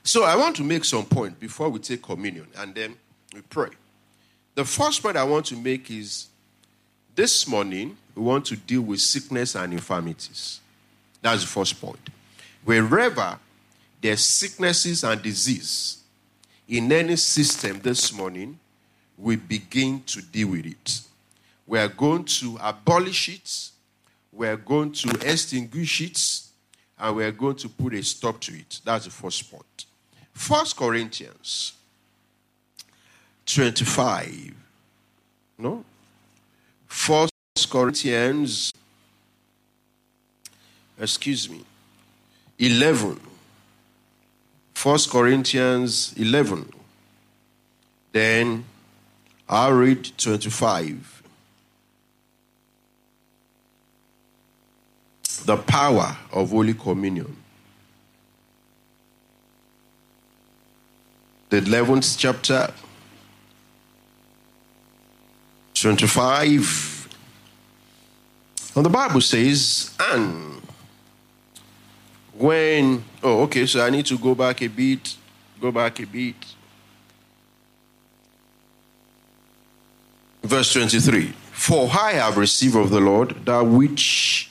So I want to make some point before we take communion and then we pray. The first point I want to make is this morning we want to deal with sickness and infirmities. That's the first point. Wherever there's sicknesses and disease in any system this morning, we begin to deal with it. We are going to abolish it. We are going to extinguish it. And we are going to put a stop to it. That's the first point. 1 Corinthians 25. No? 1 Corinthians, 11. 1 Corinthians 11. Then I'll read 25. The power of Holy Communion. The 11th chapter, 25. And the Bible says, and when, so I need to go back a bit. Verse 23. For I have received of the Lord that which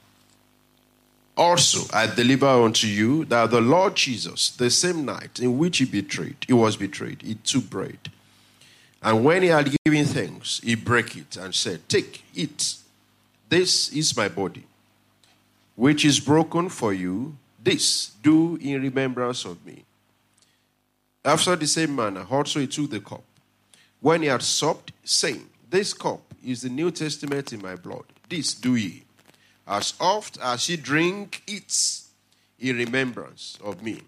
also I deliver unto you, that the Lord Jesus, the same night in which he was betrayed, he took bread. And when he had given thanks, he brake it and said, take, eat. This is my body, which is broken for you. This do in remembrance of me. After the same manner, also he took the cup, when he had supped, saying, this cup is the New Testament in my blood. This do ye, as oft as ye drink it, in remembrance of me.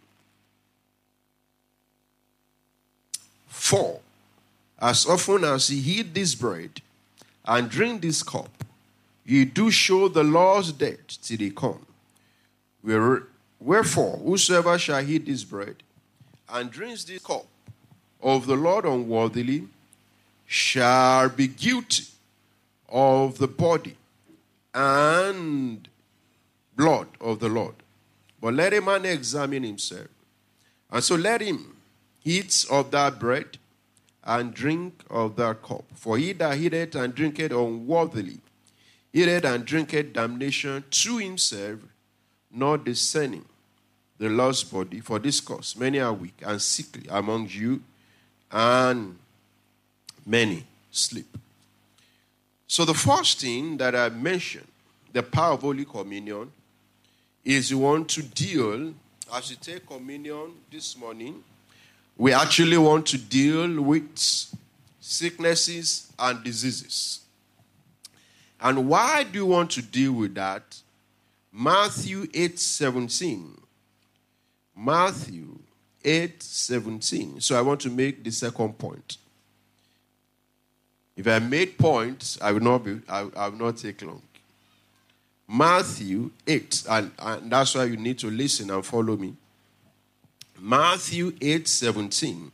For as often as ye eat this bread and drink this cup, ye do show the Lord's death till he come. Wherefore, whosoever shall eat this bread and drinks this cup of the Lord unworthily shall be guilty of the body and blood of the Lord. But let a man examine himself. And so let him eat of that bread and drink of that cup. For he that eateth and drinketh unworthily eateth and drinketh damnation to himself, not discerning the Lord's body. For this cause many are weak and sickly among you, and many sleep. So the first thing that I mentioned, the power of Holy Communion, is you want to deal, as you take communion this morning, we actually want to deal with sicknesses and diseases. And why do you want to deal with that? Matthew 8:17. Matthew 8:17. So I want to make the second point. If I made points, I will not take long. Matthew 8, and that's why you need to listen and follow me. Matthew 8:17.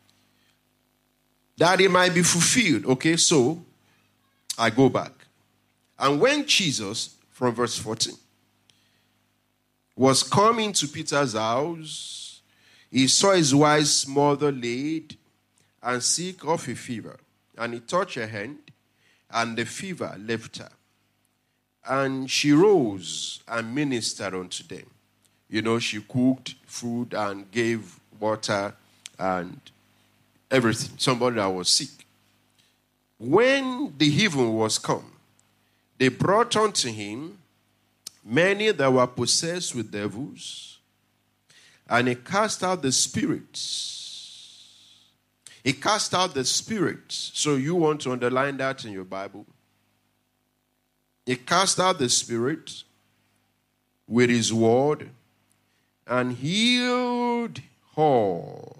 That it might be fulfilled. Okay, so I go back. And when Jesus, from verse 14, was coming to Peter's house, he saw his wife's mother laid and sick of a fever. And he touched her hand, and the fever left her. And she rose and ministered unto them. You know, she cooked food and gave water and everything. Somebody that was sick. When the even was come, they brought unto him many that were possessed with devils, and he cast out the spirits. He cast out the spirits. So you want to underline that in your Bible. He cast out the spirit with his word and healed all.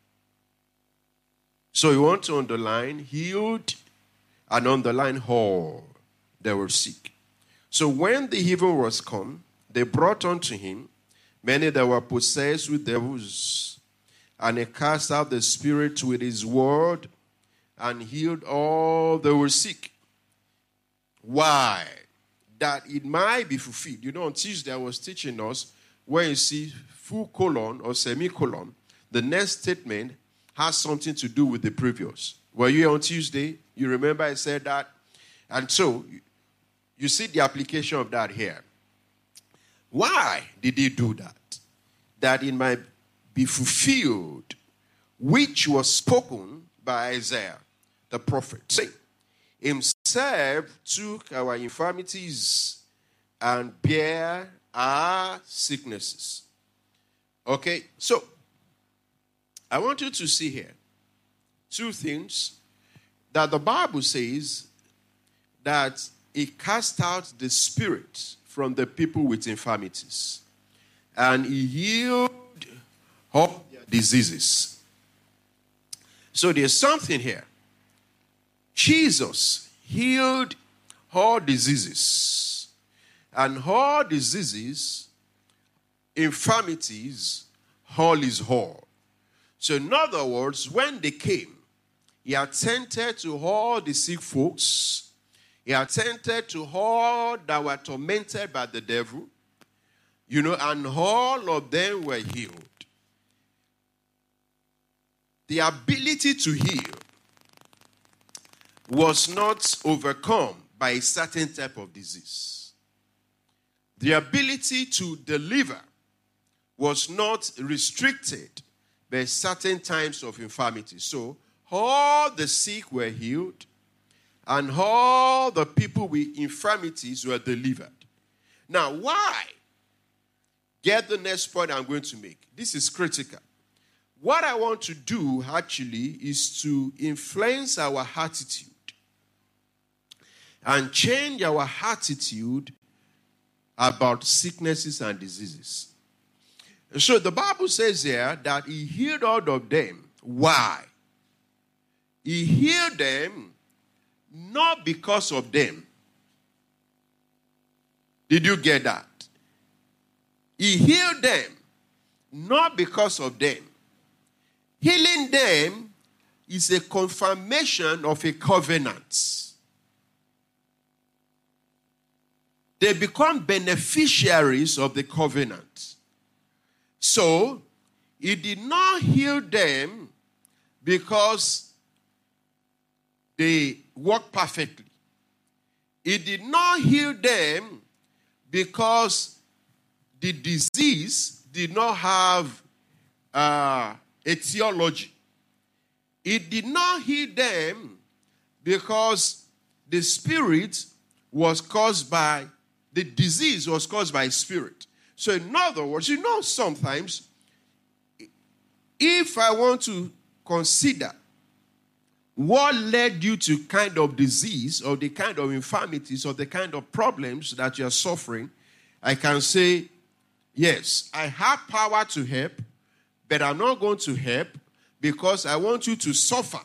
So you want to underline healed and underline all. They were sick. So when the heathen was come, they brought unto him many that were possessed with devils, and he cast out the spirit with his word and healed all that were sick. Why? That it might be fulfilled. You know, on Tuesday I was teaching us when you see full colon or semicolon, the next statement has something to do with the previous. Were you here on Tuesday? You remember I said that? And so, you see the application of that here. Why did he do that? That it might be fulfilled, which was spoken by Isaiah, the prophet, saying, himself took our infirmities and bare our sicknesses. Okay, so I want you to see here two things that the Bible says that it cast out the spirit from the people with infirmities and he healed all their diseases. So there's something here. Jesus healed all diseases, and all diseases, infirmities, all is whole. So in other words, when they came, he attended to all the sick folks. He attended to all that were tormented by the devil, and all of them were healed. The ability to heal was not overcome by a certain type of disease. The ability to deliver was not restricted by certain types of infirmity. So, all the sick were healed, and all the people with infirmities were delivered. Now, why? Get the next point I'm going to make. This is critical. What I want to do, actually, is to influence our attitude and change our attitude about sicknesses and diseases. So the Bible says here that he healed all of them. Why? He healed them not because of them. Did you get that? He healed them not because of them. Healing them is a confirmation of a covenant. They become beneficiaries of the covenant. So, he did not heal them because they worked perfectly. He did not heal them because the disease did not have a theology. He did not heal them because the spirit was caused by, the disease was caused by spirit. So in other words, sometimes if I want to consider what led you to kind of disease or the kind of infirmities or the kind of problems that you're suffering, I can say, yes, I have power to help, but I'm not going to help because I want you to suffer.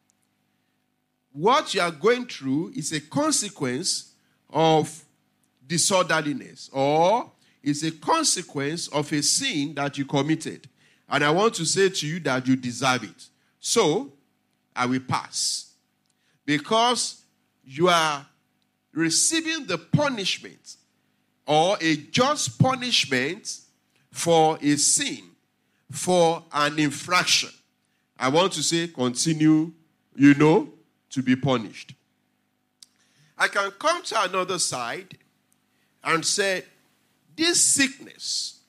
What you are going through is a consequence of disorderliness, or is a consequence of a sin that you committed. And I want to say to you that you deserve it. So, I will pass. Because you are receiving the punishment or a just punishment for a sin, for an infraction. I want to say continue, to be punished. I can come to another side and say, this sickness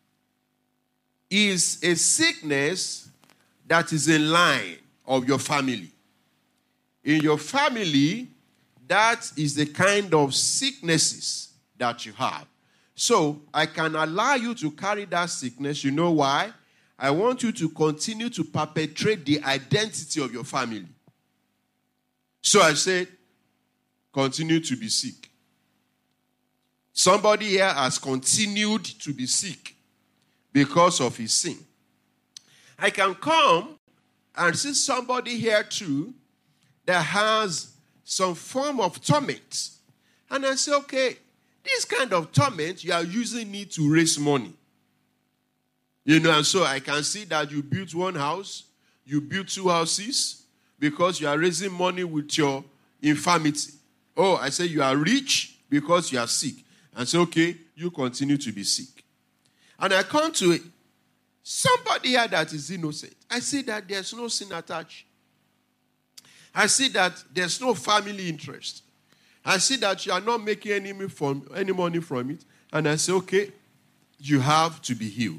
is a sickness that is in line of your family. In your family, that is the kind of sicknesses that you have. So, I can allow you to carry that sickness. You know why? I want you to continue to perpetrate the identity of your family. So I said, continue to be sick. Somebody here has continued to be sick because of his sin. I can come and see somebody here too that has some form of torment. And I say, okay, this kind of torment, you are using it to raise money. And so I can see that you built one house, you built two houses, because you are raising money with your infirmity. Oh, I say you are rich because you are sick. And say, okay, you continue to be sick. and I come to it, somebody here that is innocent. I see that there's no sin attached. I see that there's no family interest. I see that you are not making any money from it. And I say, okay, you have to be healed.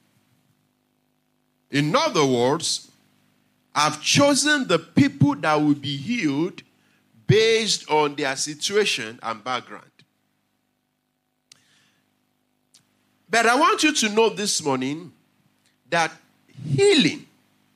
In other words, I've chosen the people that will be healed based on their situation and background. But I want you to know this morning that healing,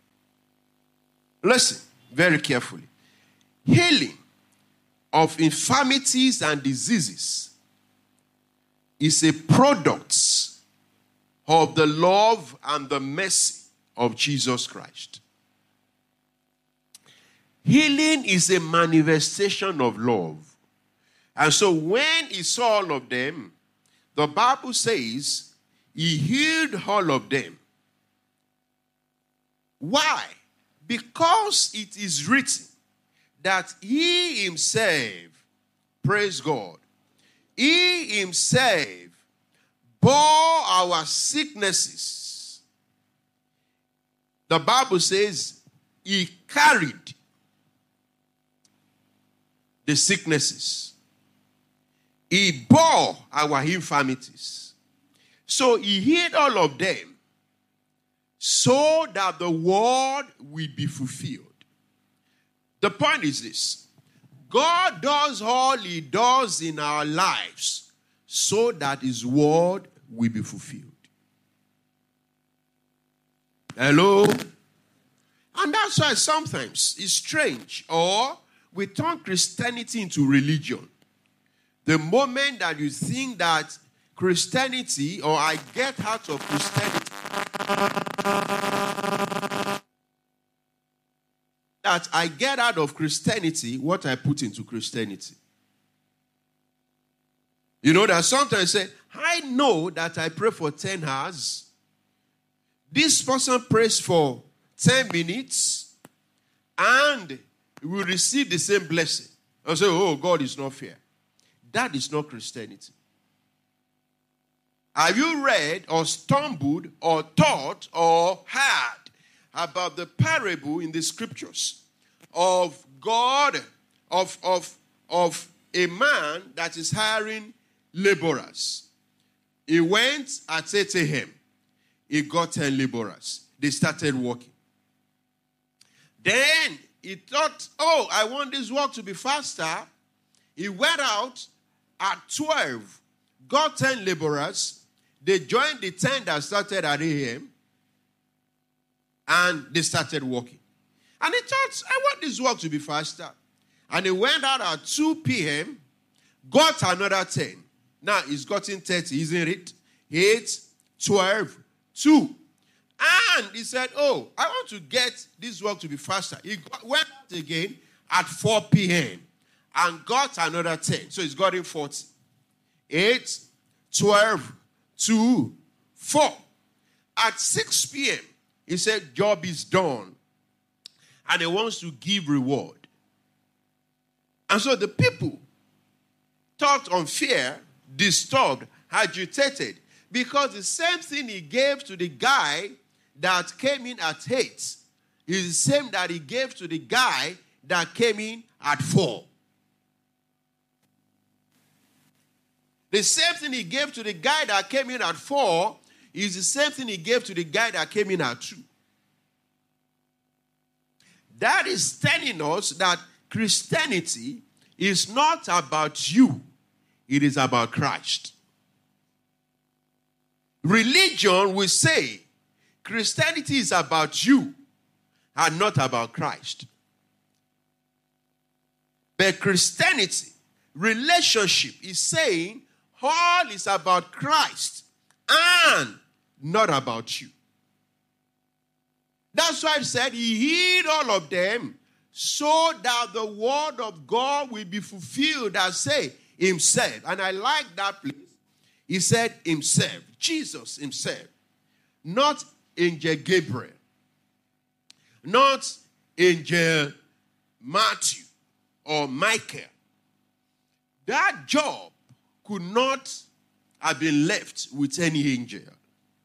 listen very carefully, healing of infirmities and diseases is a product of the love and the mercy of Jesus Christ. Healing is a manifestation of love. And so when he saw all of them, the Bible says he healed all of them. Why? Because it is written that he himself, praise God, he himself bore our sicknesses. The Bible says he carried the sicknesses. He bore our infirmities. So he healed all of them so that the word will be fulfilled. The point is this. God does all he does in our lives so that his word will be fulfilled. Hello? And that's why sometimes it's strange, or we turn Christianity into religion. The moment that you think that Christianity, or I get out of Christianity, that I get out of Christianity what I put into Christianity. You know that sometimes I say, I know that I pray for 10 hours. This person prays for 10 minutes and will receive the same blessing. I say, oh, God is not fair. That is not Christianity. Have you read or stumbled or thought or heard about the parable in the scriptures of God, of a man that is hiring laborers? He went at 8 a.m. He got 10 laborers. They started working. Then he thought, oh, I want this work to be faster. He went out at 12, got 10 laborers. They joined the 10 that started at 8 a.m. and they started working. And he thought, I want this work to be faster. And he went out at 2 p.m., got another 10. Now he's gotten 30, isn't it? 8, 12, 2. And he said, oh, I want to get this work to be faster. He went out again at 4 p.m. and got another 10. So he's gotten 40. 8, 12, 2, 4. At 6 p.m., he said, job is done. And he wants to give reward. And so the people thought unfair, disturbed, agitated, because the same thing he gave to the guy that came in at 8 is the same that he gave to the guy that came in at 4. The same thing he gave to the guy that came in at 4 is the same thing he gave to the guy that came in at 2. That is telling us that Christianity is not about you. It is about Christ. Religion will say Christianity is about you and not about Christ. But Christianity, relationship, is saying all is about Christ and not about you. That's why it said he healed all of them so that the word of God will be fulfilled as say himself. And I like that place. He said himself, Jesus himself, not Angel Gabriel, not Angel Matthew or Michael. That job could not have been left with any angel.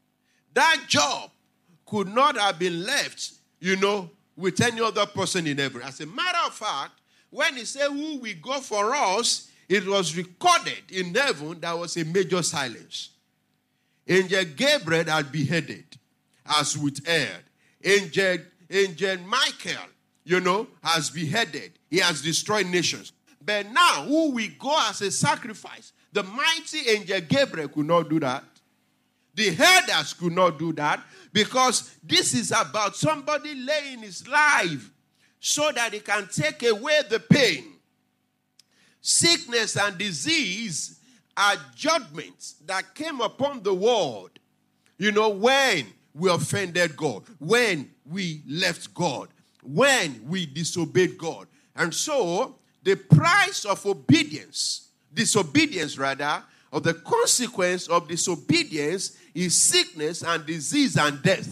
That job could not have been left, with any other person in heaven. As a matter of fact, when he said, who will go for us, it was recorded in heaven there was a major silence. Angel Gabriel had beheaded, as with Erd. Angel Michael, has beheaded. He has destroyed nations. But now, who will go as a sacrifice? The mighty angel Gabriel could not do that. The herders could not do that, because this is about somebody laying his life so that he can take away the pain. Sickness and disease are judgments that came upon the world, when we offended God, when we left God, when we disobeyed God. And so, the price of disobedience, of the consequence of disobedience is sickness and disease and death.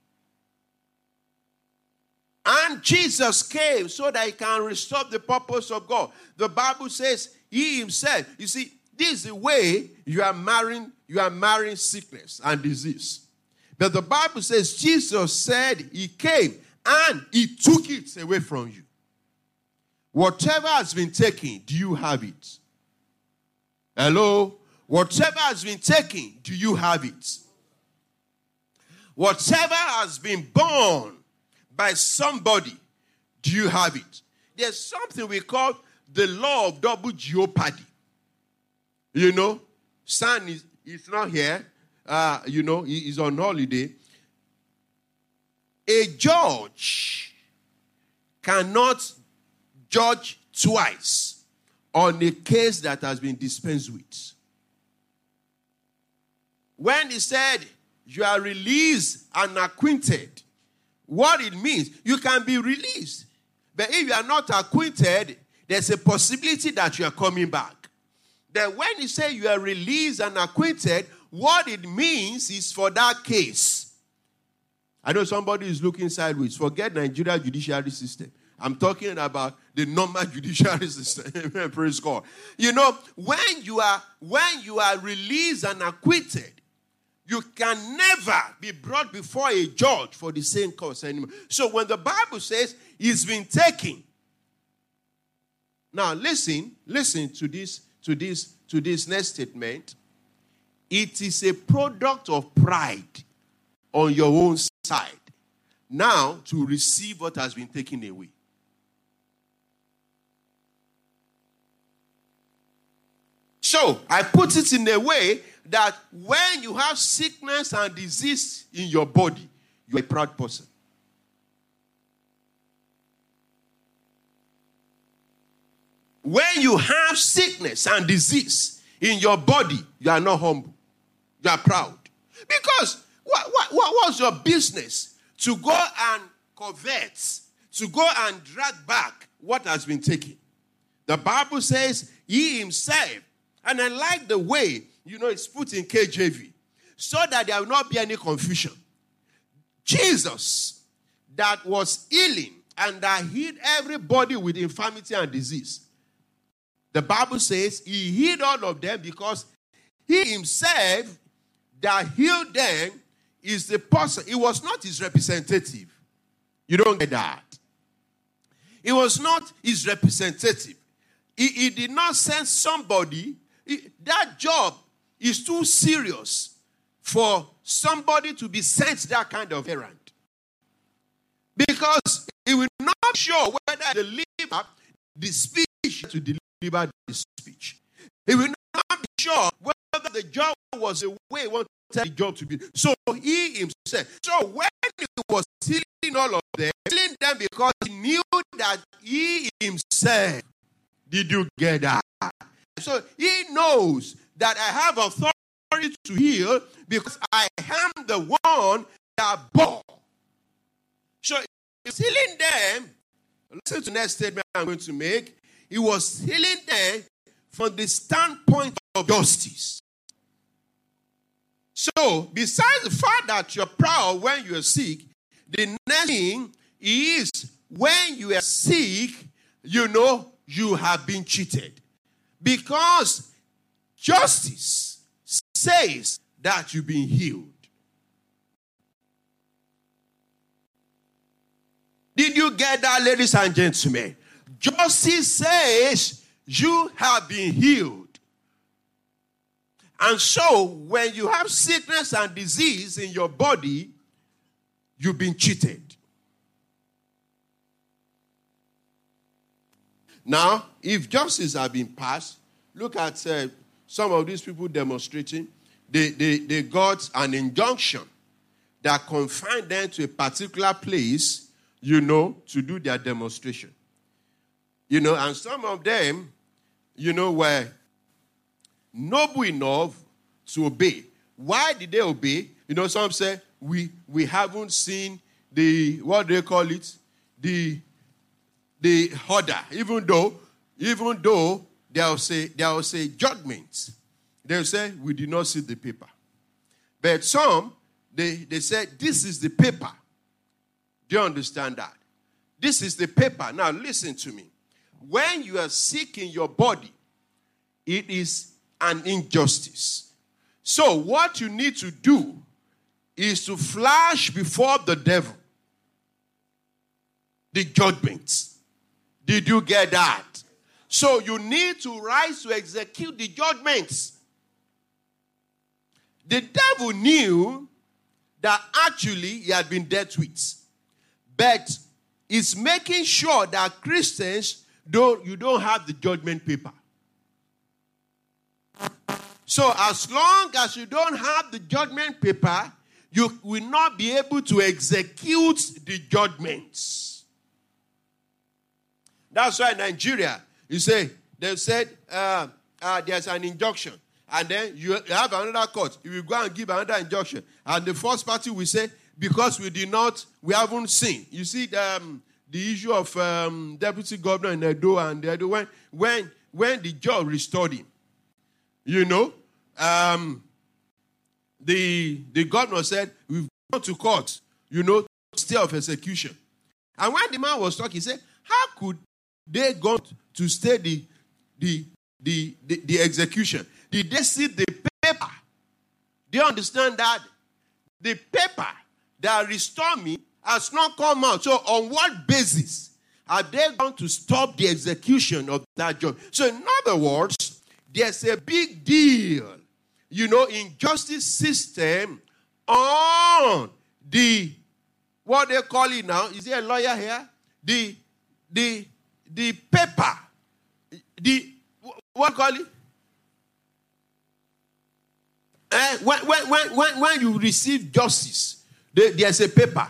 And Jesus came so that he can restore the purpose of God. The Bible says he himself, you see, this is the way you are marrying sickness and disease. But the Bible says Jesus said he came and he took it away from you. Whatever has been taken, do you have it? Hello? Whatever has been taken, do you have it? Whatever has been born by somebody, do you have it? There's something we call the law of double jeopardy. Son is not here. He's on holiday. A judge cannot judge twice on a case that has been dispensed with. When he said you are released and acquitted, what it means, you can be released. But if you are not acquitted, there's a possibility that you are coming back. Then when he said you are released and acquitted, what it means is for that case. I know somebody is looking sideways. Forget Nigeria judiciary system. I'm talking about the normal judiciary system. Praise God. When you are released and acquitted, you can never be brought before a judge for the same cause anymore. So when the Bible says he's been taken, now listen to this next statement. It is a product of pride on your own side now to receive what has been taken away. So I put it in a way that when you have sickness and disease in your body, you're a proud person. When you have sickness and disease in your body, you are not humble. You are proud. Because what was your business to go and covet, to go and drag back what has been taken? The Bible says he himself, and I like the way, it's put in KJV, so that there will not be any confusion. Jesus, that was healing and that healed everybody with infirmity and disease. The Bible says he healed all of them because he himself that healed them is the person. It was not his representative. You don't get that. It was not his representative. He did not send somebody. That job is too serious for somebody to be sent that kind of errand. Because he will not be sure whether deliver the speech to deliver the speech. He will not be sure whether the job was the way he wanted the job to be. So he himself. So when he was healing all of them, healing them because he knew that he himself. Did you get that? So he knows that I have authority to heal because I am the one that bore. So he's healing them. Listen to the next statement I'm going to make. He was healing them from the standpoint of justice. So, besides the fact that you're proud when you're sick, the next thing is when you are sick, you have been cheated. Because justice says that you've been healed. Did you get that, ladies and gentlemen? Justice says you have been healed. And so, when you have sickness and disease in your body, you've been cheated. Now, if justice has been passed, look at some of these people demonstrating. They got an injunction that confined them to a particular place, to do their demonstration. And some of them, were noble enough to obey. Why did they obey? Some say, we haven't seen what do they call it? The order. Even though they'll say judgment. They'll say, we did not see the paper. But some, they said, this is the paper. Do you understand that? This is the paper. Now listen to me. When you are sick in your body, it is an injustice. So what you need to do is to flash before the devil the judgments. Did you get that? So you need to rise to execute the judgments. The devil knew that actually he had been dealt with. But it's making sure that Christians, you don't have the judgment paper. So as long as you don't have the judgment paper, you will not be able to execute the judgments. That's why in Nigeria, they said there's an injunction. And then you have another court. You will go and give another injunction. And the first party will say, because we haven't seen. You see the issue of deputy governor in Edo and Edo, when the judge restored him, the governor said, we've gone to court, stay of execution. And when the man was talking, he said, how could they go to stay the execution? Did they see the paper? Do you understand that? The paper that restored me has not come out. So on what basis are they going to stop the execution of that judge? So in other words, there's a big deal, in justice system on what they call it now. Is there a lawyer here? The paper. What call it? When you receive justice, there's a paper,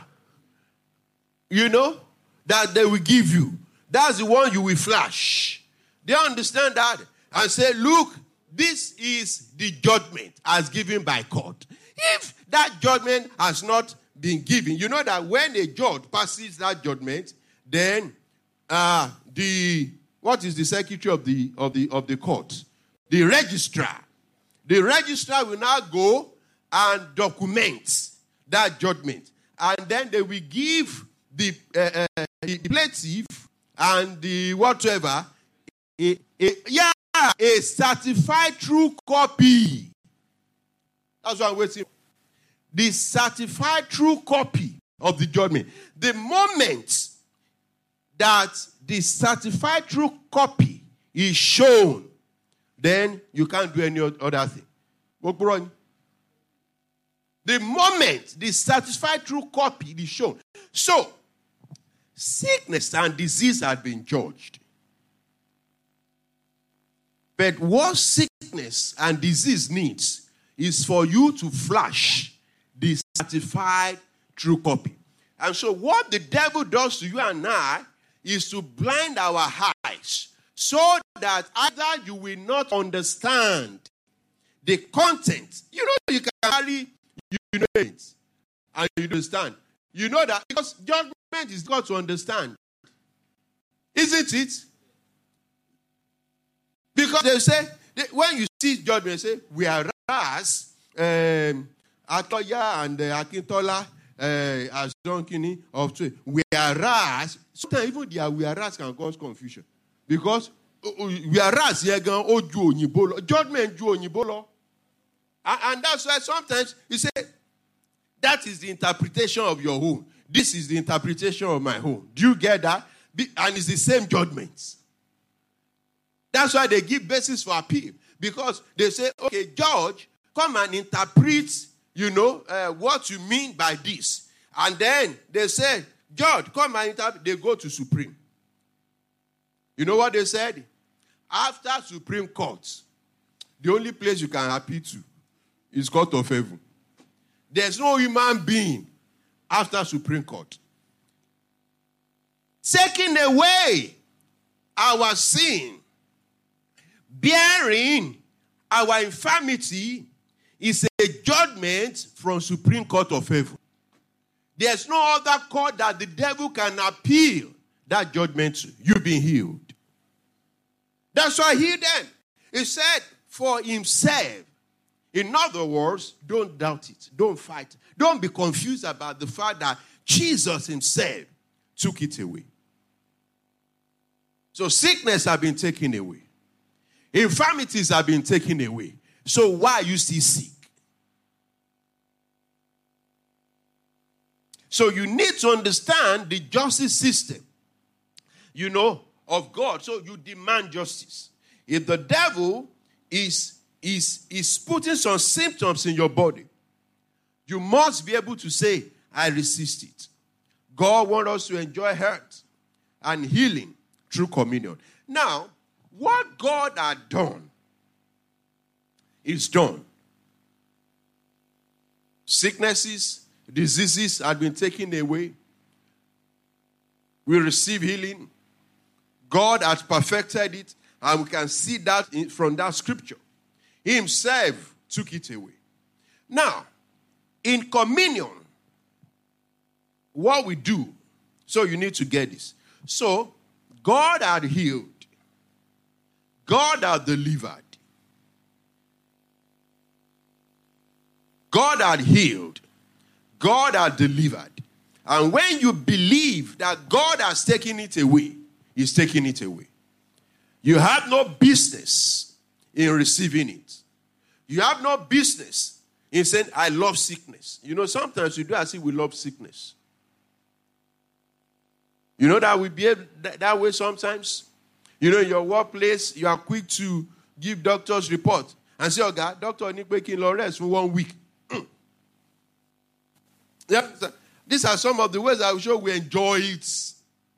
that they will give you. That's the one you will flash. They understand that and say, look, this is the judgment as given by court. If that judgment has not been given, you know that when a judge passes that judgment, then what is the secretary of the court? The registrar. The registrar will now go and document that judgment. And then they will give the plaintiff and the whatever a certified true copy. That's what I'm waiting for. The certified true copy of the judgment. The moment that the certified true copy is shown, then you can't do any other thing. The moment the certified true copy is shown. So, sickness and disease had been judged. But what sickness and disease needs is for you to flash the certified true copy. And so what the devil does to you and I is to blind our eyes so that either you will not understand the content. You can carry it and you understand. You know that because judgment is got to understand. Isn't it? Because they say, when you see judgment, they say, whereas Atoya and Akintola as Donkini of two, whereas, sometimes even their whereas can cause confusion. Because whereas judgment ju. And that's why sometimes you say, that is the interpretation of your own. This is the interpretation of my own. Do you get that? And it's the same judgment. That's why they give basis for appeal. Because they say, okay, judge, come and interpret, what you mean by this. And then they say, judge, come and interpret. They go to Supreme. You know what they said? After Supreme Court, the only place you can appeal to is Court of Heaven. There's no human being after Supreme Court. Taking away our sin, bearing our infirmity is a judgment from Supreme Court of Heaven. There's no other court that the devil can appeal that judgment to. You've been healed. That's why he then, he said, for himself. In other words, don't doubt it. Don't fight. Don't be confused about the fact that Jesus himself took it away. So sickness have been taken away. Infirmities have been taken away. So why are you still sick? So you need to understand the justice system, of God. So you demand justice. If the devil is putting some symptoms in your body, you must be able to say, I resist it. God wants us to enjoy health and healing through communion. Now, what God had done is done. Sicknesses, diseases had been taken away. We receive healing. God has perfected it, and we can see that from that scripture. He himself took it away. Now, in communion, what we do, so you need to get this. So, God had healed. God had delivered. God had healed. God had delivered. And when you believe that God has taken it away, He's taking it away. You have no business in receiving it. You have no business in saying, I love sickness. Sometimes we do as if we love sickness. You know that we behave that way sometimes? In your workplace, you are quick to give doctor's report and say, oh God, doctor, need making law rest for 1 week. Yeah, these are some of the ways I will show we enjoy it.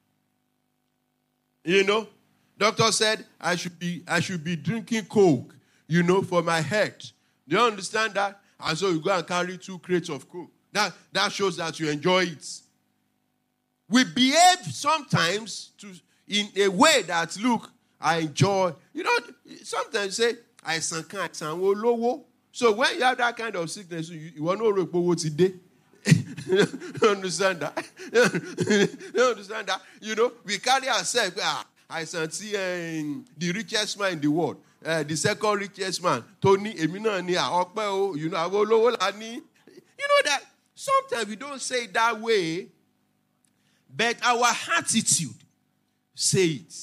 Doctor said I should be drinking Coke, for my health. Do you understand that? And so you go and carry 2 crates of Coke. That shows that you enjoy it. We behave sometimes in a way that, look, I enjoy. Sometimes you say, I can't. So when you have that kind of sickness, you want to know what today. You understand that? You understand that? We carry ourselves. I see the richest man in the world. The second richest man, Tony Emina, you know that sometimes we don't say it that way, but our attitude say it.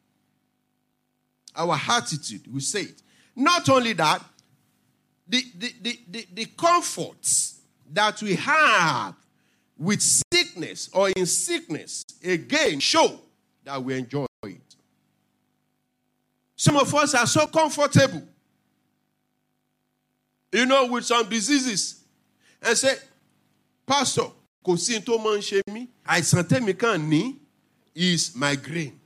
Our attitude will say it. Not only that, the comforts that we have with sickness or in sickness, again, show that we enjoy it. Some of us are so comfortable, with some diseases, and say, Pastor, kò sí tó máa ń ṣe mí, àìsàn tèmi kàn ní is migraine.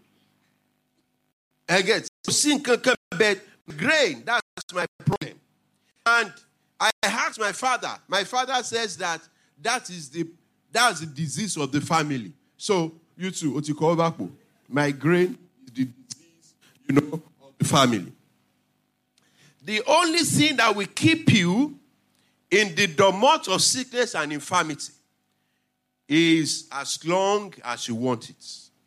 I get kò sí nǹkan kan but migraine, that's my problem. And I asked my father. My father says that's the disease of the family. So you too, Otikovapo, migraine is the disease, of the family. The only thing that will keep you in the domot of sickness and infirmity is as long as you want it.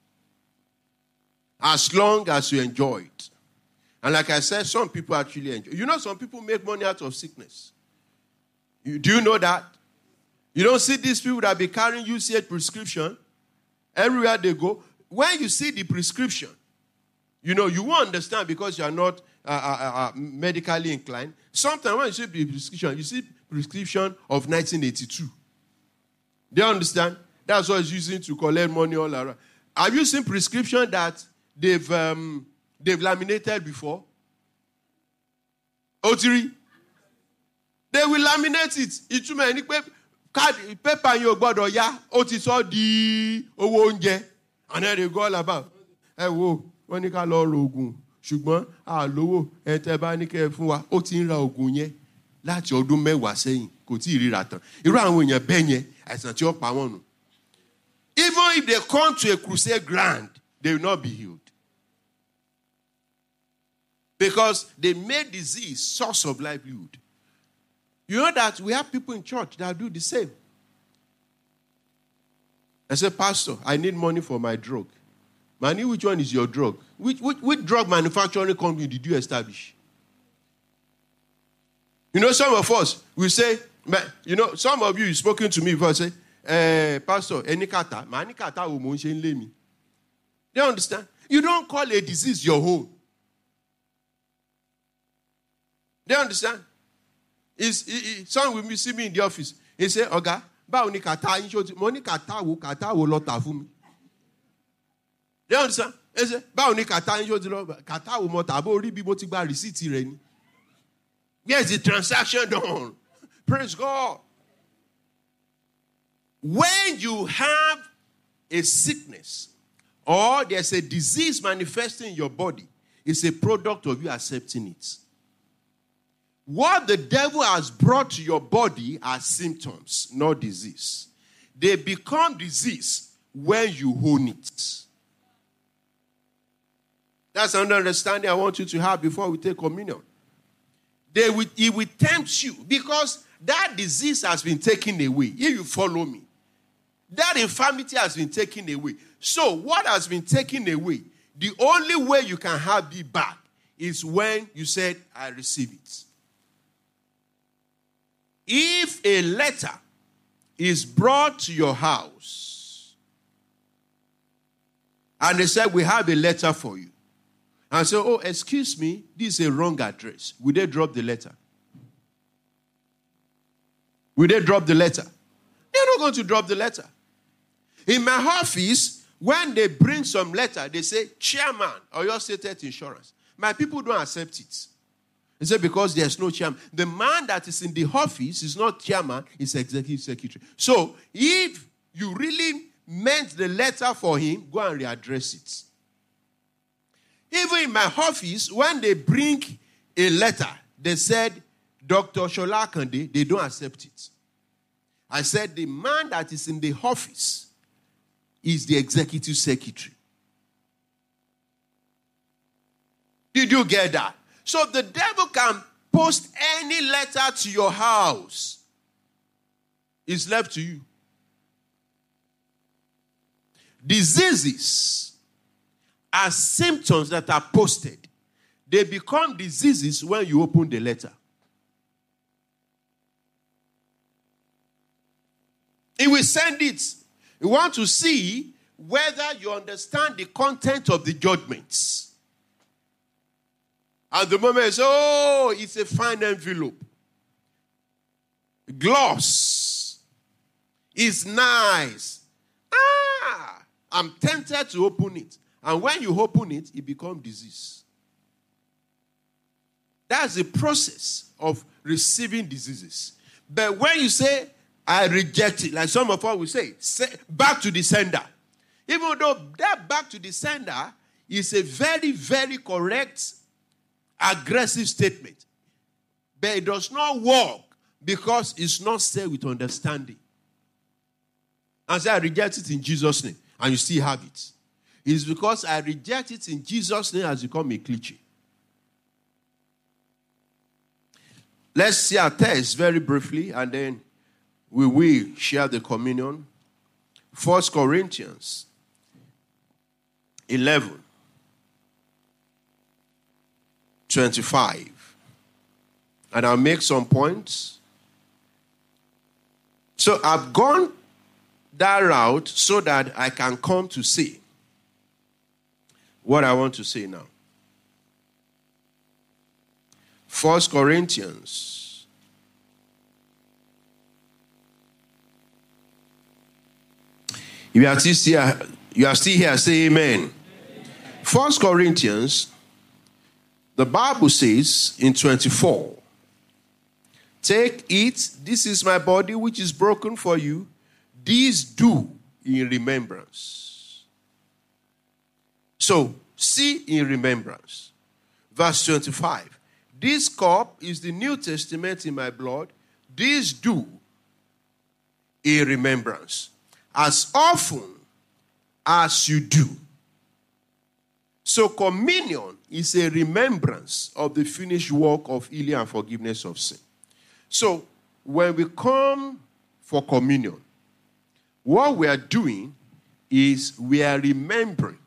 As long as you enjoy it. And like I said, some people actually enjoy. Some people make money out of sickness. Do you know that? You don't see these people that be carrying UCH prescription everywhere they go. When you see the prescription, you won't understand because you are not medically inclined. Sometimes when you see the prescription, you see prescription of 1982. Do you understand? That's what it's using to collect money all around. Have you seen prescription that they've laminated before? Otiri? They will laminate it. Ìtumọ̀ ẹni pé paper yóò gbọ́dọ̀ yá, ó ti sọ di owó oúnjẹ. And then they go all about. Ẹ wo, wọ́n ní ká lọ ra oògùn. Ṣùgbọ́n àlówó ẹ tẹ́ bá ní kẹ́ fún wa, ó ti ń ra oògùn yẹn láti ọdún 10 sẹ́yìn, kò tí ì ríra tán. Irú àwọn èèyàn bẹ́ẹ̀ yẹn, àìsàn tí ó pa wọ́n nù. Even if they come to a crusade ground, they will not be healed. Because they made disease source of livelihood. You know that we have people in church that do the same. I say, Pastor, I need money for my drug. Money, which one is your drug? Which drug manufacturing company did you establish? You know, some of us, we say, some of you spoken to me before, say, Pastor, any kata, mani kata wo mo nse nle mi. Do you understand? You don't call a disease your own. Do you understand? Someone will see me in the office. He say, Oga, báwo ni kata yin so mo ni kata wo lọ tà fún mi. Do you understand? He say, báwo ni kata yin so ti lọ kata wo mo tà bó rí bí mo ti gba receipt rẹ̀ ni. Yes, the transaction done. Praise God. When you have a sickness or there's a disease manifesting in your body, it's a product of you accepting it. What the devil has brought to your body are symptoms, not disease. They become disease when you own it. That's another understanding I want you to have before we take communion. He will tempt you because that disease has been taken away. If you follow me, that infirmity has been taken away. So what has been taken away, the only way you can have it back is when you said, I receive it. If a letter is brought to your house and they say, we have a letter for you, and say, oh, excuse me, this is a wrong address, will they drop the letter? Will they drop the letter? They're not going to drop the letter. In my office, when they bring some letter, they say, Chairman, Oyo State Insurance. My people don't accept it. They say, because there's no chairman. The man that is in the office is not chairman, it's executive secretary. So, if you really meant the letter for him, go and readdress it. Even in my office, when they bring a letter, they said, Dr. Shola Kande, they don't accept it. I said, the man that is in the office is the executive secretary. Did you get that? So the devil can post any letter to your house. It's left to you. Diseases are symptoms that are posted. They become diseases when you open the letter. He will send it. You want to see whether you understand the content of the judgments. At the moment, it's a fine envelope. Gloss. It's nice. I'm tempted to open it. And when you open it, it becomes disease. That's the process of receiving diseases. But when you say, I reject it, like some of us will say back to the sender. Even though that back to the sender is a very, very correct, aggressive statement. But it does not work because it's not said with understanding. And say, I reject it in Jesus' name, and you still have it. It's because I reject it in Jesus' name has become a cliche. Let's see our text very briefly, and then we will share the communion. 1 Corinthians 11:25. And I'll make some points. So I've gone that route so that I can come to say what I want to say now. 1 Corinthians You are still here, say amen. 1 Corinthians, the Bible says in 24, take it, this is my body which is broken for you. This do in remembrance. So, see in remembrance. Verse 25. This cup is the New Testament in my blood. This do in remembrance. As often as you do. So communion is a remembrance of the finished work of healing and forgiveness of sin. So when we come for communion, what we are doing is we are remembering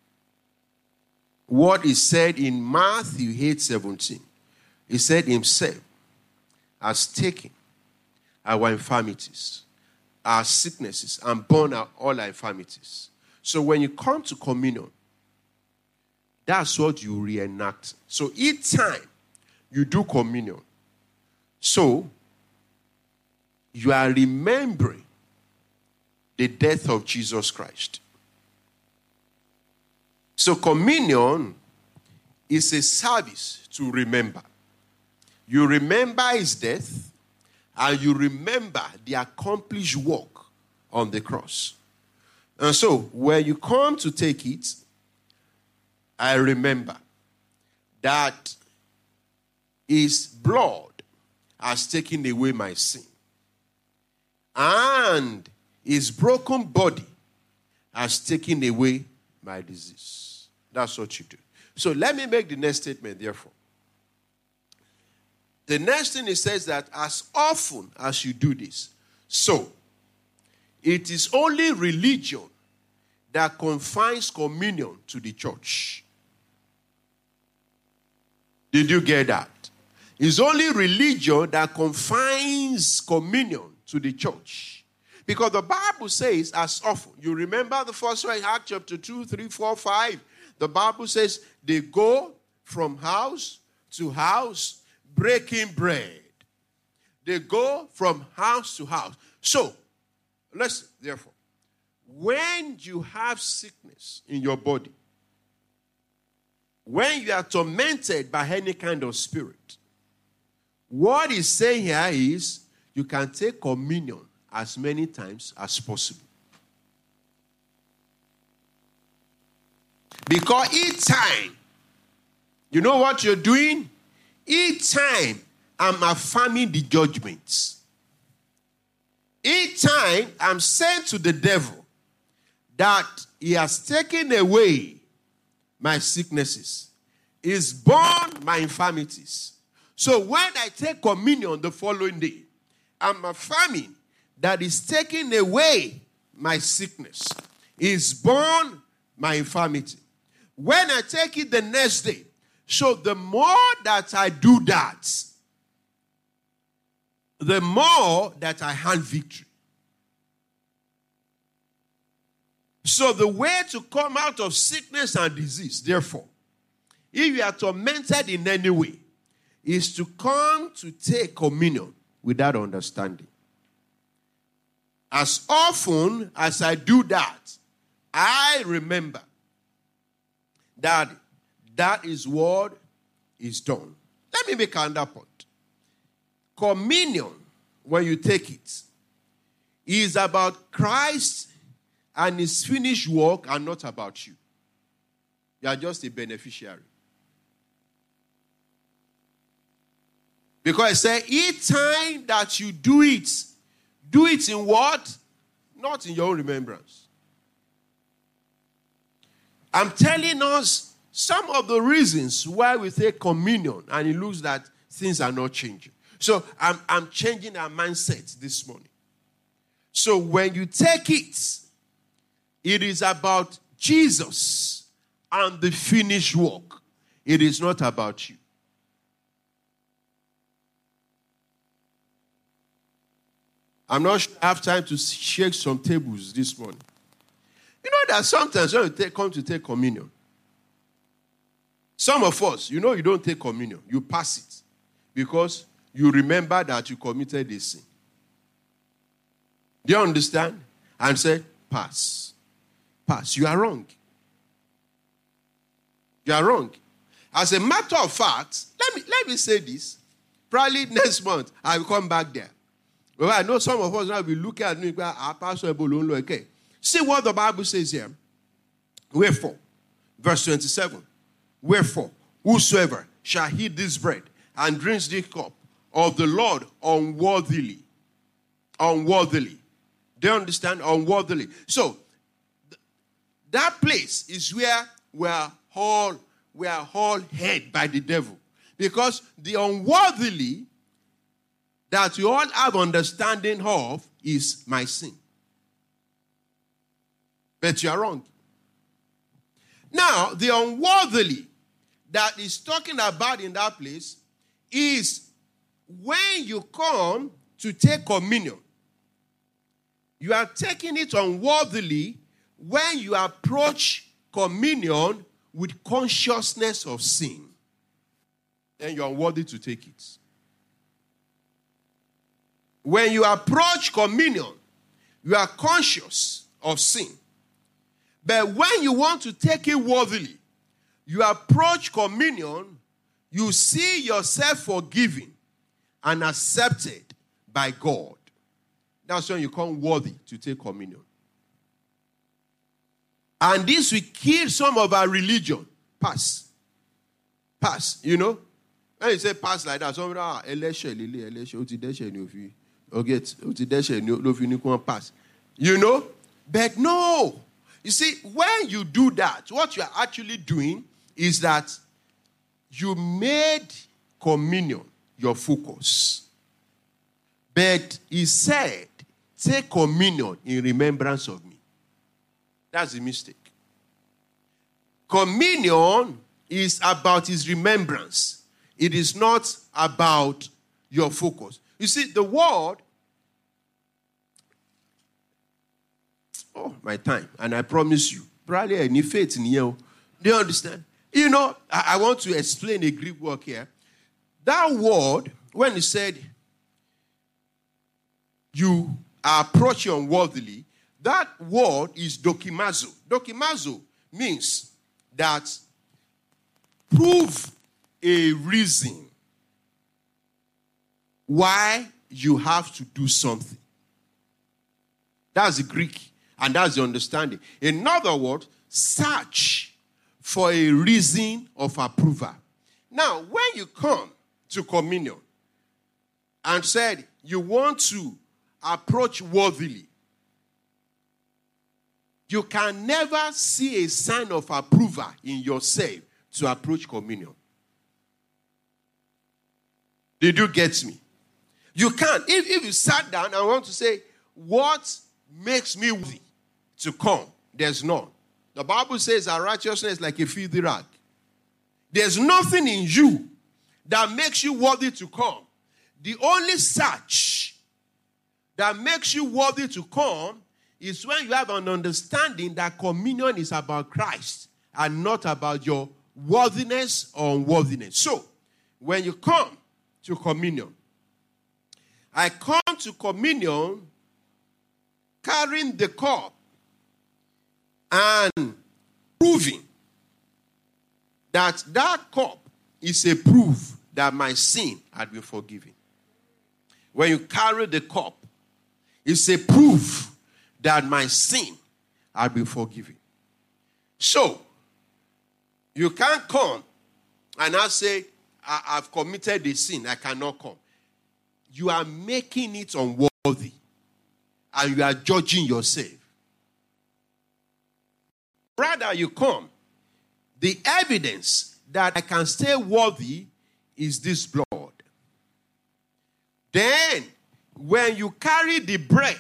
what is said in Matthew 8:17. He said himself has taken our infirmities, our sicknesses, and borne all our infirmities. So when you come to communion, that's what you reenact. So each time you do communion, so you are remembering the death of Jesus Christ. So communion is a service to remember. You remember his death, and you remember the accomplished work on the cross. And so, when you come to take it, I remember that his blood has taken away my sin. And his broken body has taken away my disease. That's what you do. So, let me make the next statement, therefore. The next thing it says that as often as you do this, so it is only religion that confines communion to the church. Did you get that? It's only religion that confines communion to the church. Because the Bible says as often. You remember the first one, Acts chapter 2, 3, 4, 5. The Bible says they go from house to house breaking bread. They go from house to house. So, listen, therefore, when you have sickness in your body, when you are tormented by any kind of spirit, what he's saying here is you can take communion as many times as possible. Because each time, you know what you're doing? Each time, I'm affirming the judgments. Each time, I'm saying to the devil that he has taken away my sicknesses. He's borne my infirmities. So when I take communion the following day, I'm affirming that he's taken away my sickness. He's borne my infirmity. When I take it the next day, so the more that I do that, the more that I have victory. So the way to come out of sickness and disease, therefore, if you are tormented in any way, is to come to take communion with that understanding. As often as I do that, I remember that that is what is done. Let me make another point. Communion, when you take it, is about Christ and his finished work and not about you. You are just a beneficiary. Because I say, each time that you do it in what? Not in your own remembrance. I'm telling us some of the reasons why we take communion and it looks that things are not changing. So I'm changing our mindset this morning. So when you take it, it is about Jesus and the finished work. It is not about you. I'm not sure I have time to shake some tables this morning. You know that sometimes when you come to take communion, some of us, you don't take communion. You pass it because you remember that you committed a sin. Do you understand? And say, Pass. Pass. You are wrong. You are wrong. As a matter of fact, let me say this. Probably next month, I will come back there. Well, I know some of us now will look at me, Pastor Ebolo, okay. See what the Bible says here. Wherefore, verse 27. Wherefore, whosoever shall eat this bread and drink this cup of the Lord unworthily. Unworthily. Do you understand? Unworthily. So, that place is where we are all held by the devil. Because the unworthily that you all have understanding of is my sin. But you are wrong. Now, the unworthily that is talking about in that place is when you come to take communion. You are taking it unworthily when you approach communion with consciousness of sin. Then you are unworthy to take it. When you approach communion, you are conscious of sin. But when you want to take it worthily, you approach communion, you see yourself forgiven and accepted by God. That's when you come worthy to take communion. And this will kill some of our religion. Pass. Pass, you know. When you say pass like that, some pass. You know? But no. You see, when you do that, what you are actually doing is that you made communion your focus. But he said, take communion in remembrance of me. That's the mistake. Communion is about his remembrance. It is not about your focus. You see, the word, my time, and I promise you, probably I need faith in you. Do you understand? You know, I want to explain a Greek word here. That word, when he said, you are approaching unworthily, that word is dokimazo. Dokimazo means that prove a reason why you have to do something. That's the Greek, and that's the understanding. In other words, search for a reason of approval. Now, when you come to communion and said you want to approach worthily, you can never see a sign of approval in yourself to approach communion. Did you get me? You can't. If you sat down and want to say, what makes me worthy to come? There's none. The Bible says our righteousness is like a filthy rag. There's nothing in you that makes you worthy to come. The only search that makes you worthy to come is when you have an understanding that communion is about Christ and not about your worthiness or unworthiness. So, when you come to communion, I come to communion carrying the cup and proving that that cup is a proof that my sin had been forgiven. When you carry the cup, it's a proof that my sin had been forgiven. So, you can't come and I say, I've committed a sin, I cannot come. You are making it unworthy. And you are judging yourself. Rather, you come. The evidence that I can stay worthy is this blood. Then, when you carry the bread,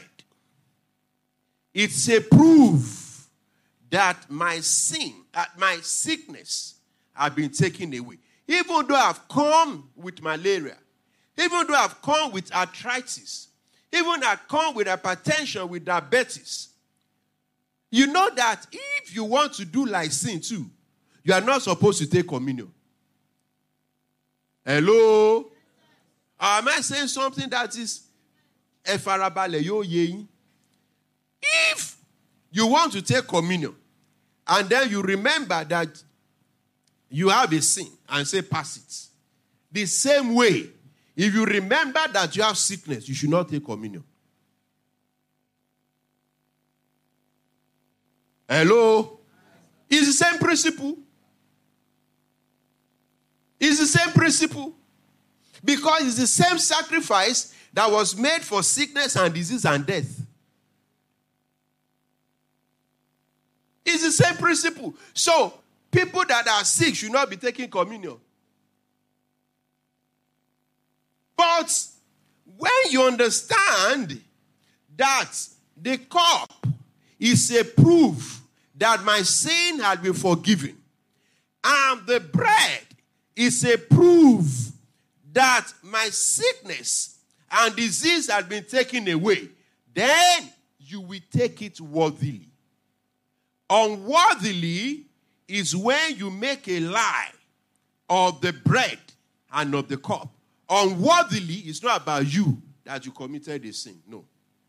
it's a proof that my sin, that my sickness have been taken away. Even though I've come with malaria, even though I've come with arthritis, even I've come with hypertension, with diabetes, you know that if you want to do like sin too, you are not supposed to take communion. Hello? Am I saying something that is efarabale yo yeyin? If you want to take communion, and then you remember that you have a sin and say, pass it. The same way, if you remember that you have sickness, you should not take communion. Hello? It's the same principle. It's the same principle. Because it's the same sacrifice that was made for sickness and disease and death. It's the same principle. So, people that are sick should not be taking communion. But when you understand that the cup is a proof that my sin has been forgiven, and the bread is a proof that my sickness and disease has been taken away, then you will take it worthily. Unworthily is when you make a lie of the bread and of the cup. Unworthily is not about you that you committed a sin. No.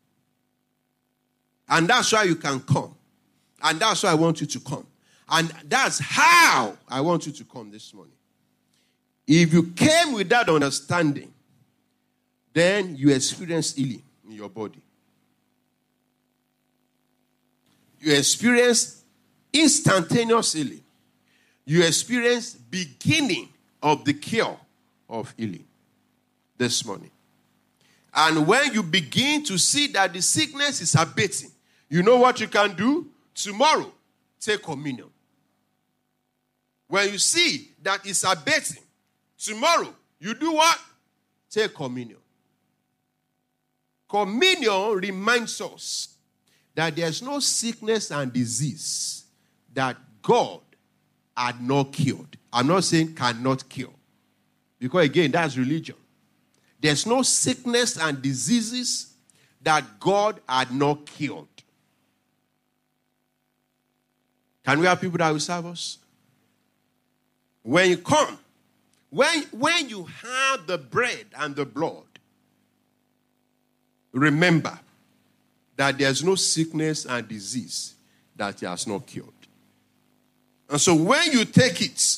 And that's why you can come. And that's why I want you to come. And that's how I want you to come this morning. If you came with that understanding, then you experience healing in your body. You experience instantaneous healing. You experience beginning of the cure of healing this morning. And when you begin to see that the sickness is abating, you know what you can do? Tomorrow, take communion. When you see that it's abating, tomorrow, you do what? Take communion. Communion reminds us that there's no sickness and disease that God had not cured. I'm not saying cannot cure. Because again, that's religion. There's no sickness and diseases that God had not cured. Can we have people that will serve us? When you come, when you have the bread and the blood, remember that there's no sickness and disease that he has not cured. And so when you take it,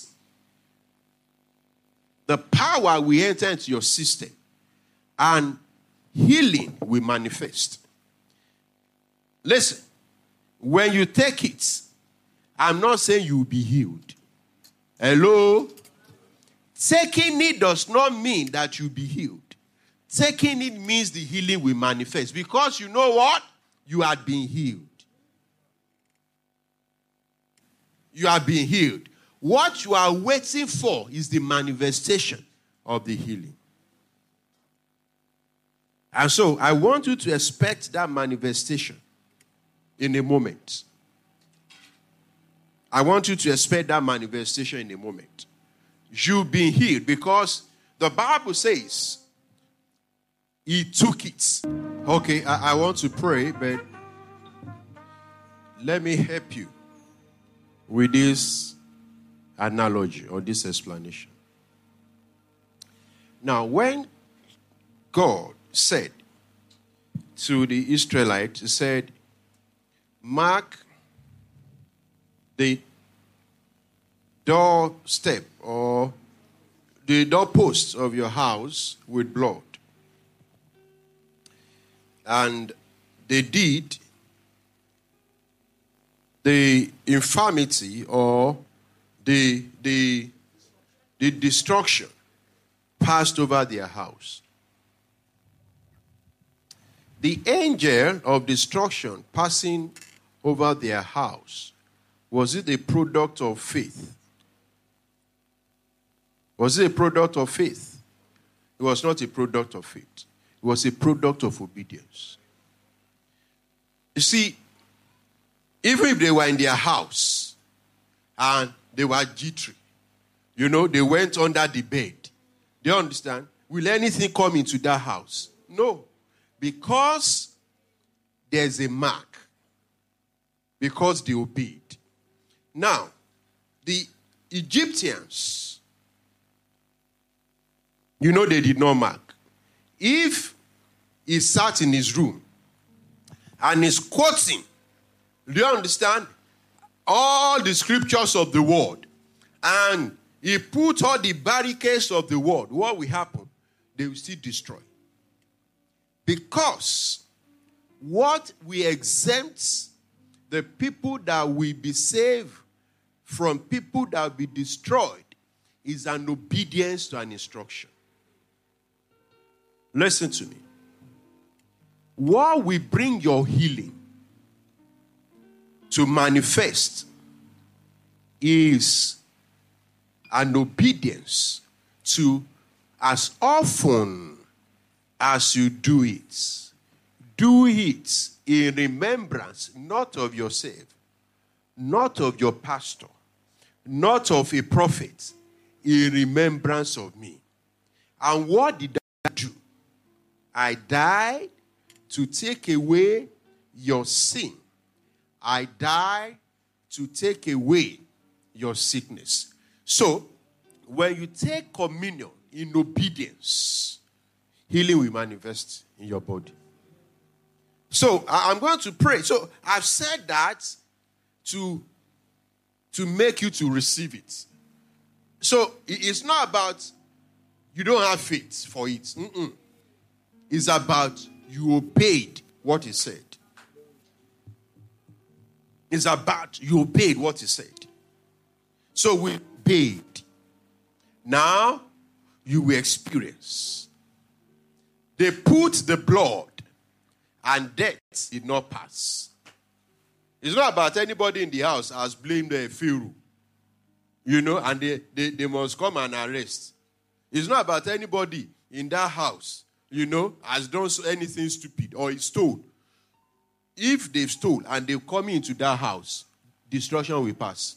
the power will enter into your system and healing will manifest. Listen, when you take it, I'm not saying you will be healed. Hello? Taking it does not mean that you'll be healed. Taking it means the healing will manifest. Because you know what? You had been healed. You have been healed. What you are waiting for is the manifestation of the healing. And so I want you to expect that manifestation in a moment. I want you to expect that manifestation in a moment. You've been healed because the Bible says he took it. Okay, I want to pray, but let me help you with this analogy or this explanation. Now, when God said to the Israelites, he said, mark the doorstep or the doorposts of your house with blood. And they did. The infirmity or the destruction passed over their house. The angel of destruction passing over their house, was it a product of faith? Was it a product of faith? It was not a product of faith. It was a product of obedience. You see, even if they were in their house and they were jittery, they went under the bed. Do you understand? Will anything come into that house? No. Because there's a mark. Because they obeyed. Now, the Egyptians, they did not mark. If he sat in his room and is quoting Do you understand? All the scriptures of the word. And he put all the barricades of the world. What will happen? They will still destroy. Because what we exempt the people that will be saved from people that will be destroyed is an obedience to an instruction. Listen to me. What will bring your healing to manifest is an obedience to, as often as you do it in remembrance, not of yourself, not of your pastor, not of a prophet, in remembrance of me. And what did I do? I died to take away your sin. I died to take away your sickness. So, when you take communion in obedience, healing will manifest in your body. So, I'm going to pray. So, I've said that to make you to receive it. So, it's not about you don't have faith for it. It's about you obeyed what he said. It's about you obeyed what he said. So we obeyed. Now you will experience. They put the blood and death did not pass. It's not about anybody in the house has blamed the Pharaoh. And they must come and arrest. It's not about anybody in that house, has done anything stupid or is stole. If they've stole and they've come into that house, destruction will pass.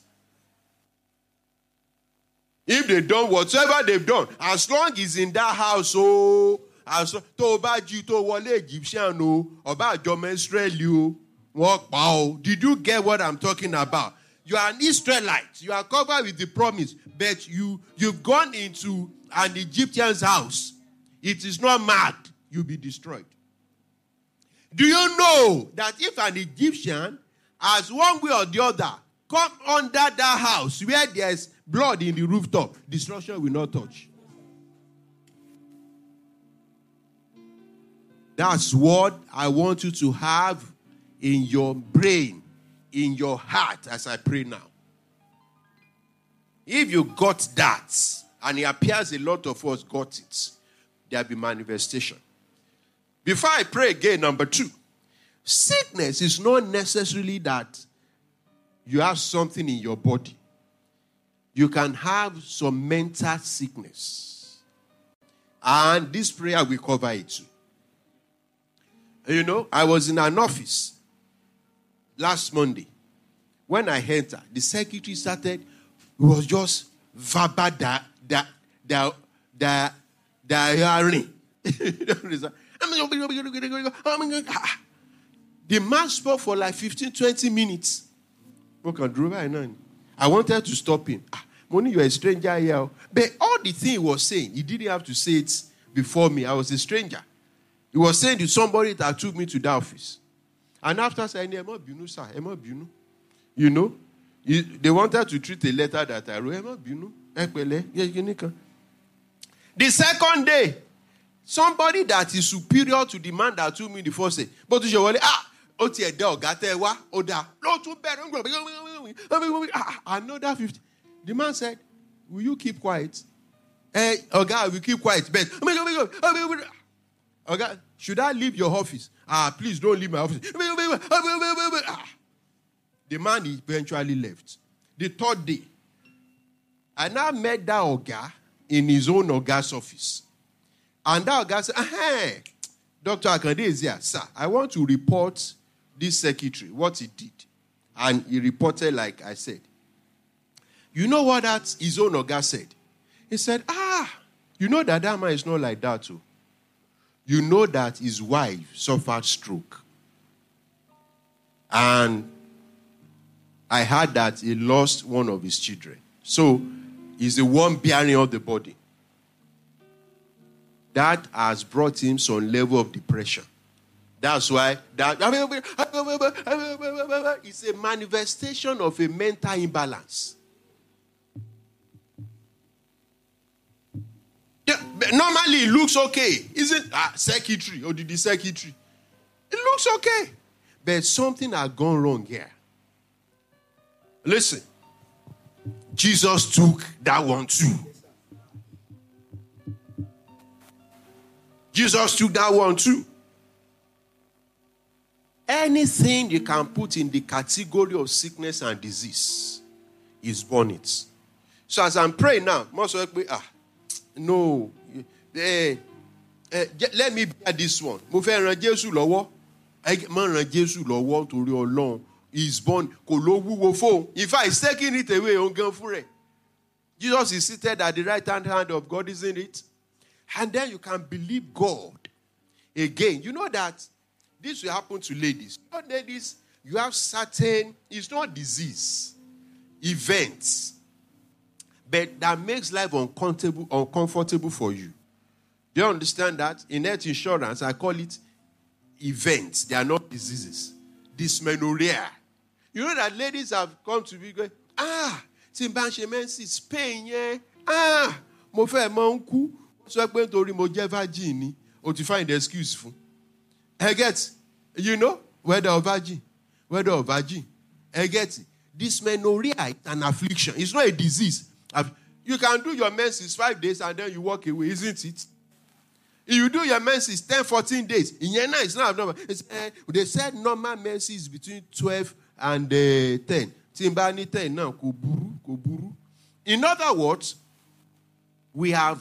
If they've done whatever they've done, as long as in that house, to wale Egyptian, oba Joma Israeli, did you get what I'm talking about? You are an Israelite. You are covered with the promise, but you've gone into an Egyptian's house. It is not mad. You'll be destroyed. Do you know that if an Egyptian has one way or the other come under that house where there's blood in the rooftop, destruction will not touch? That's what I want you to have in your brain, in your heart as I pray now. If you got that, and it appears a lot of us got it, there will be manifestation. Before I pray again, number 2, sickness is not necessarily that you have something in your body. You can have some mental sickness. And this prayer will cover it too. I was in an office last Monday. When I entered, the secretary started, it was just verbal diarrhea. The man spoke for like 15-20 minutes. I wanted to stop him. Money, you're a stranger here. But all the thing he was saying, he didn't have to say it before me. I was a stranger. He was saying to somebody that took me to the office. And after saying, they wanted to treat a letter that I wrote. The second day, somebody that is superior to the man that took me the first day, but another 50. The man said, will you keep quiet? Oga, will keep quiet. But Oga, should I leave your office? Please don't leave my office. The man eventually left. The third day, I now met that Oga in his own Oga's office. And that Oga said, Dr. Akande is here. Sir, I want to report this secretary, what he did. And he reported like I said. You know what that his own Oga said? He said, you know that man is not like that too. You know that his wife suffered stroke. And I heard that he lost one of his children. So, he's the one bearing of the body. That has brought him some level of depression. That's why it's a manifestation of a mental imbalance. Yeah, normally it looks okay. Isn't secretary or the secretary? It looks okay. But something has gone wrong here. Listen. Jesus took that one too. Jesus took that one too. Anything you can put in the category of sickness and disease is born it. So as I'm praying now, most of you, no, let me bear this one. Mo fẹ́ ran Jésù lọ́wọ́. Mo ran Jésù lọ́wọ́ torí Ọlọ́run. He's born. Kò ló wúwo fóun. In fact, he's taking it away on gan fún rẹ̀. Jesus is seated at the right hand of God, isn't it? And then you can believe God. Again, you know that this will happen to ladies. You know, ladies, you have certain, it's not disease, events, but that makes life uncomfortable for you. Do you understand that? In health insurance, I call it events. They are not diseases. Dysmenorrhea. You know that ladies have come to be going, tí n bá ń ṣe menses, pain yẹn, mo fẹ́ mọ ń kú. So pé nítorí mo jẹ́ virgin ni, o ti find excuse fún. I get, you know, whether or virgin. I get, dysmenorrhea is an affliction. It's not a disease. You can do your menses 5 days and then you walk away, isn't it? If you do your menses 10, 14 days, it's not abnormal. They said normal menses between 12 and 10. Timbani 10 now, kuburu. In other words, we have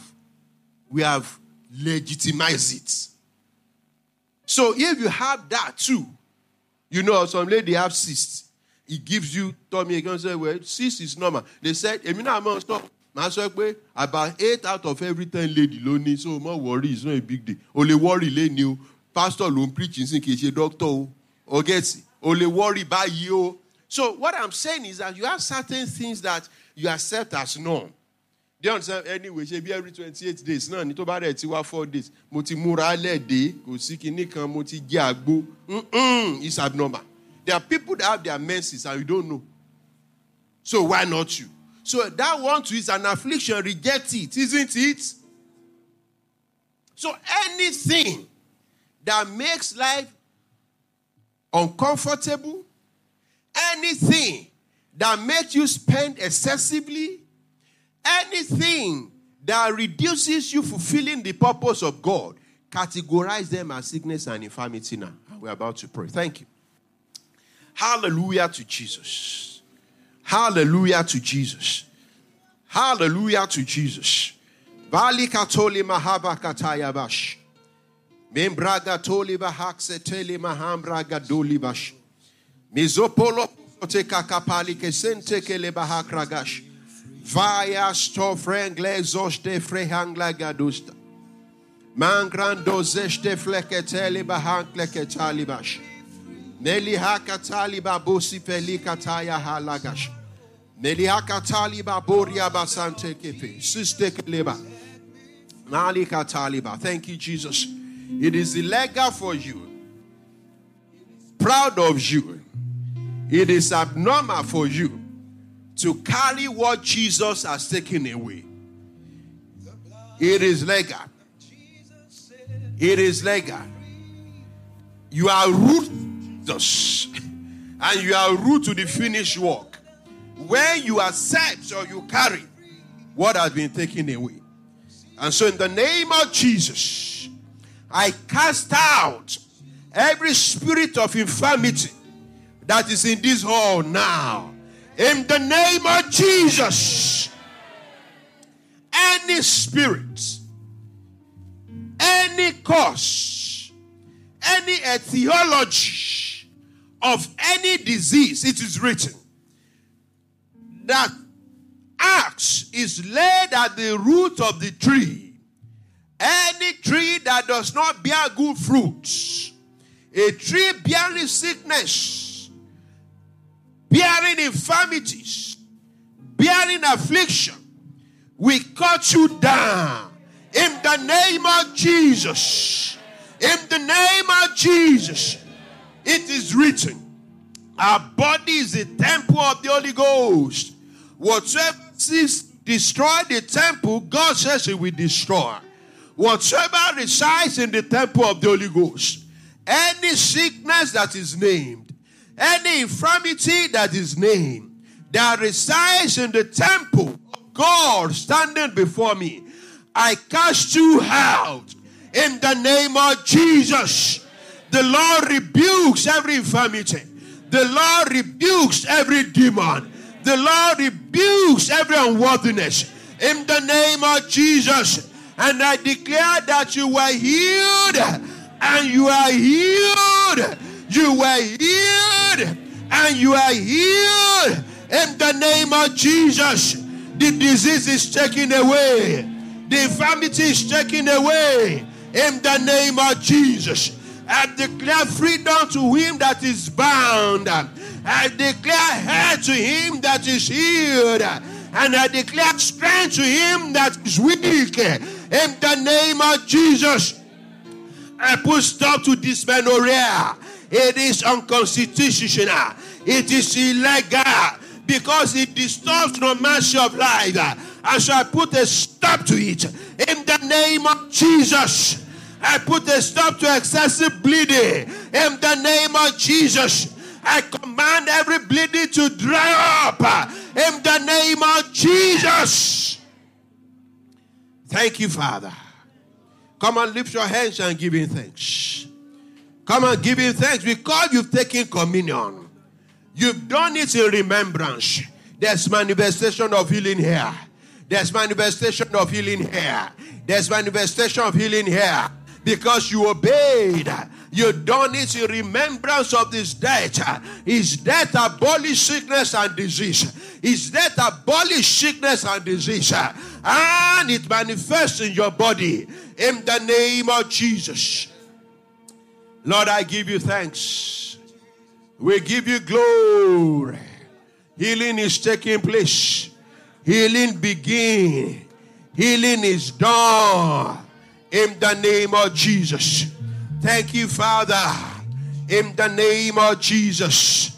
legitimized it. So if you have that too, you know, some lady have cysts. It gives you tummy again. Say, well, cyst is normal. They said, about 8 out of every 10 lady lonely, so more worry, it's not a big deal. Only worry lay new. Pastor don't preach in case a doctor or gets only worry by you. So what I'm saying is that you have certain things that you accept as norm. Do you understand? Anyway, she be every 28 days. No, nito ba re ti wa 4 days. Mo ti mura lede, kò sí kinní kan, mo ti jẹ àgbo. It's abnormal. There are people that have their menses and you don't know. So why not you? So that one too is an affliction. Reject it, isn't it? So anything that makes life uncomfortable, anything that makes you spend excessively, anything that reduces you fulfilling the purpose of God, categorize them as sickness and infirmity now. We're about to pray. Thank you. Hallelujah to Jesus. Hallelujah to Jesus. Hallelujah to Jesus. Vali katoli mahaba kataya bash. Membraga toli bahakse tele mahambraga doli bash. Mizopolo te kakapali kesente kele bahakragash. Vaya sto frengle zoste frehangla gadusta. Mangrando zeste fleketele bahankle ketali bash. Melihaka taliba busi pelika taya halagash. Melihaka taliba boria basante kefe. Siste keleba. Malika taliba. Thank you, Jesus. It is illegal for you. Proud of you. It is abnormal for you to carry what Jesus has taken away. It is legal. It is legal. You are ruthless and you are root to the finished work. When you accept or you carry what has been taken away. And so in the name of Jesus, I cast out every spirit of infirmity that is in this hall now. In the name of Jesus, any spirit, any cause, any etiology of any disease, it is written that axe is laid at the root of the tree. Any tree that does not bear good fruits, a tree bearing sickness, bearing infirmities, bearing affliction, we cut you down in the name of Jesus. In the name of Jesus, it is written, our body is the temple of the Holy Ghost. Whatsoever seeks to destroy the temple, God says He will destroy. Whatsoever resides in the temple of the Holy Ghost, any sickness that is named, any infirmity that is named, that resides in the temple of God standing before me, I cast you out in the name of Jesus. The Lord rebukes every infirmity. The Lord rebukes every demon. The Lord rebukes every unworthiness in the name of Jesus. And I declare that you were healed, and you are healed. You were healed, and you are healed in the name of Jesus. The disease is taken away. The infirmity is taken away in the name of Jesus. I declare freedom to him that is bound. I declare health to him that is healed. And I declare strength to him that is weak. In the name of Jesus, I put stop to dysmenorrhea. It is unconstitutional. It is illegal because it disturbs the mercy of life. And so I put a stop to it. In the name of Jesus, I put a stop to excessive bleeding. In the name of Jesus, I command every bleeding to dry up. In the name of Jesus. Thank you, Father. Come and lift your hands and give Him thanks. Come and give Him thanks because you've taken communion. You've done it in remembrance. There's manifestation of healing here. There's manifestation of healing here. There's manifestation of healing here. Because you obeyed. You've done it in remembrance of this death. His death abolished sickness and disease. His death abolished sickness and disease. And it manifests in your body. In the name of Jesus. Lord, I give you thanks. We give you glory. Healing is taking place. Healing begins. Healing is done. In the name of Jesus. Thank you, Father. In the name of Jesus.